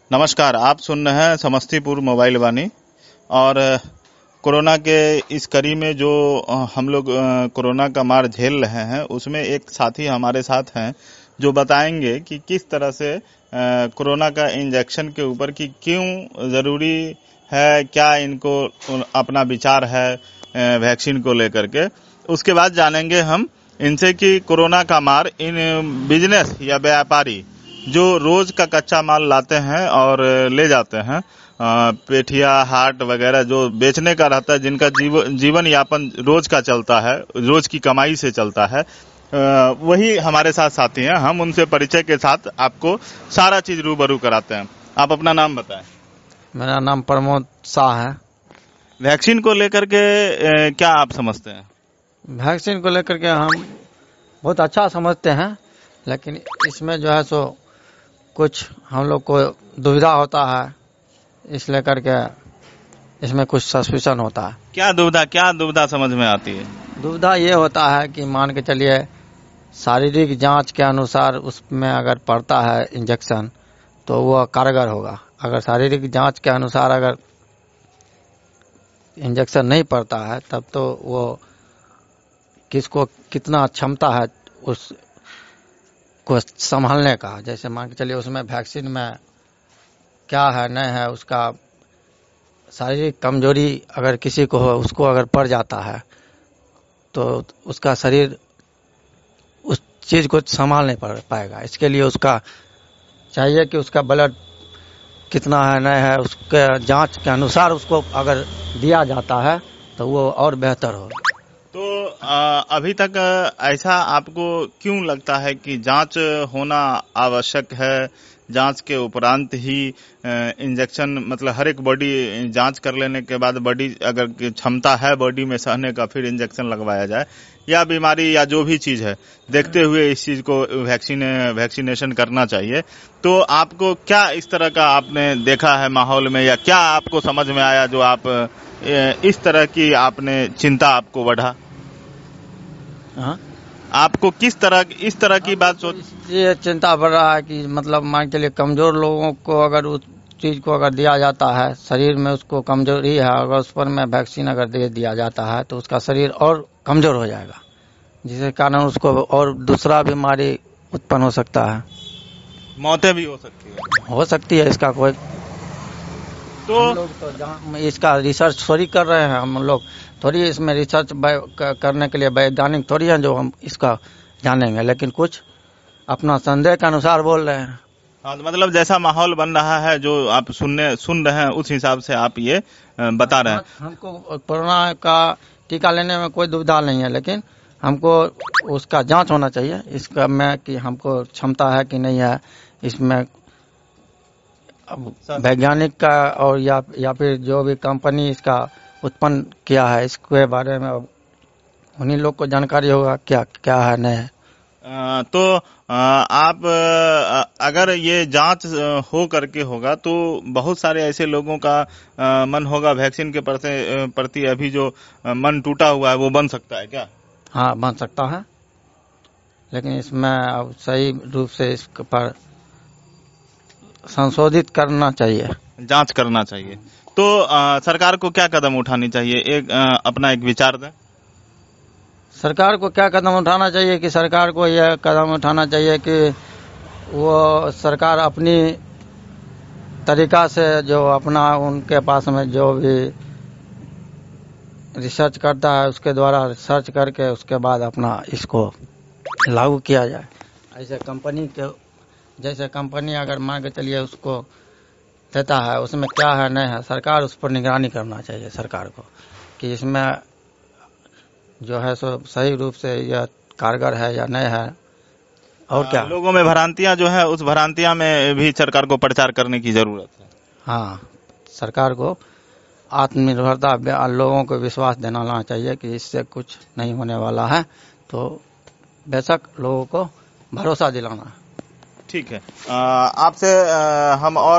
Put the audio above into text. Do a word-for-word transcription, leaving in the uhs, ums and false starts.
नमस्कार, आप सुन रहे हैं समस्तीपुर मोबाइल वाणी। और कोरोना के इस कड़ी में जो हम लोग कोरोना का मार झेल रहे हैं, उसमें एक साथी हमारे साथ हैं जो बताएंगे कि किस तरह से कोरोना का इंजेक्शन के ऊपर कि क्यों ज़रूरी है, क्या इनको अपना विचार है वैक्सीन को लेकर के। उसके बाद जानेंगे हम इनसे कि कोरोना का मार इन बिजनेस या व्यापारी जो रोज का कच्चा माल लाते हैं और ले जाते हैं, पेठिया हाट वगैरह जो बेचने का रहता है, जिनका जीव, जीवन यापन रोज का चलता है, रोज की कमाई से चलता है, वही हमारे साथ साथी हैं। हम उनसे परिचय के साथ आपको सारा चीज रूबरू कराते हैं। आप अपना नाम बताएं। मेरा नाम प्रमोद शाह है। वैक्सीन को लेकर के क्या आप समझते हैं? वैक्सीन को लेकर के हम बहुत अच्छा समझते हैं, लेकिन इसमें जो है सो कुछ हम लोग को दुविधा होता है, इस लेकर के इसमें कुछ सस्पेंशन होता है। क्या दुविधा क्या दुविधा समझ में आती है? दुविधा ये होता है कि मान के चलिए शारीरिक जांच के अनुसार उसमें अगर पड़ता है इंजेक्शन तो वो कारगर होगा। अगर शारीरिक जांच के अनुसार अगर इंजेक्शन नहीं पड़ता है तब तो वो किसको कितना क्षमता है उस को संभालने का। जैसे मान के चलिए उसमें वैक्सीन में क्या है नहीं है, उसका शारीरिक कमजोरी अगर किसी को हो, उसको अगर पड़ जाता है तो उसका शरीर उस चीज को संभाल नहीं पाएगा। इसके लिए उसका चाहिए कि उसका ब्लड कितना है नहीं है, उसके जांच के अनुसार उसको अगर दिया जाता है तो वो और बेहतर हो। तो आ, अभी तक ऐसा आपको क्यों लगता है कि जांच होना आवश्यक है? जांच के उपरांत ही इंजेक्शन, मतलब हर एक बॉडी जांच कर लेने के बाद बॉडी अगर क्षमता है बॉडी में सहने का, फिर इंजेक्शन लगवाया जाए, या बीमारी या जो भी चीज है देखते हुए इस चीज को वैक्सीन वैक्सीनेशन करना चाहिए। तो आपको क्या इस तरह का आपने देखा है माहौल में, या क्या आपको समझ में आया जो आप इस तरह की आपने चिंता आपको बढ़ा? हाँ, आपको किस तरह इस तरह की बात सोच ये चिंता बढ़ रहा है कि मतलब मान के लिए कमजोर लोगों को अगर उस चीज को अगर दिया जाता है, शरीर में उसको कमजोरी है, अगर उस पर में वैक्सीन अगर दे दिया जाता है तो उसका शरीर और कमजोर हो जाएगा, जिसके कारण उसको और दूसरा बीमारी उत्पन्न हो सकता है, मौतें भी हो सकती है हो सकती है। इसका कोई तो हम लोग तो जहाँ इसका रिसर्च थोड़ी कर रहे हैं, हम लोग थोड़ी इसमें रिसर्च करने के लिए वैज्ञानिक थोड़ी हैं जो हम इसका जानेंगे, लेकिन कुछ अपना संदेह के अनुसार बोल रहे हैं। हाँ, मतलब जैसा माहौल बन रहा है जो आप सुनने सुन रहे हैं उस हिसाब से आप ये बता रहे हैं। हमको कोरोना का टीका लेने में कोई दुविधा नहीं है, लेकिन हमको उसका जांच होना चाहिए इसका में कि हमको क्षमता है कि नहीं है। इसमें वैज्ञानिक का और या या फिर जो भी कंपनी इसका उत्पन्न किया है इसके बारे में उन्हीं लोग को जानकारी होगा क्या क्या है नहीं है। आ, तो आ, आप अगर ये जांच हो करके होगा तो बहुत सारे ऐसे लोगों का आ, मन होगा वैक्सीन के प्रति अभी जो मन टूटा हुआ है वो बन सकता है क्या? हाँ, बन सकता है, लेकिन इसमें अब सही रूप से इस पर संशोधित करना चाहिए, जांच करना चाहिए। तो आ, सरकार को क्या कदम उठानी चाहिए? एक आ, अपना एक विचार दें। सरकार को क्या कदम उठाना चाहिए कि सरकार को यह कदम उठाना चाहिए कि वो सरकार अपनी तरीका से जो अपना उनके पास में जो भी रिसर्च करता है उसके द्वारा रिसर्च करके उसके बाद अपना इसको लागू किया जाए। ऐसे कंपनी के जैसे कंपनी अगर मान के चलिए उसको देता है, उसमें क्या है नहीं है, सरकार उस पर निगरानी करना चाहिए सरकार को कि इसमें जो है सो सही रूप से यह कारगर है या नहीं है। और क्या लोगों में भ्रांतियां जो है उस भ्रांतियां में भी सरकार को प्रचार करने की जरूरत है। हाँ, सरकार को आत्मनिर्भरता, लोगों को विश्वास दिलाना चाहिए कि इससे कुछ नहीं होने वाला है, तो बेशक लोगों को भरोसा दिलाना। ठीक है, आपसे हम और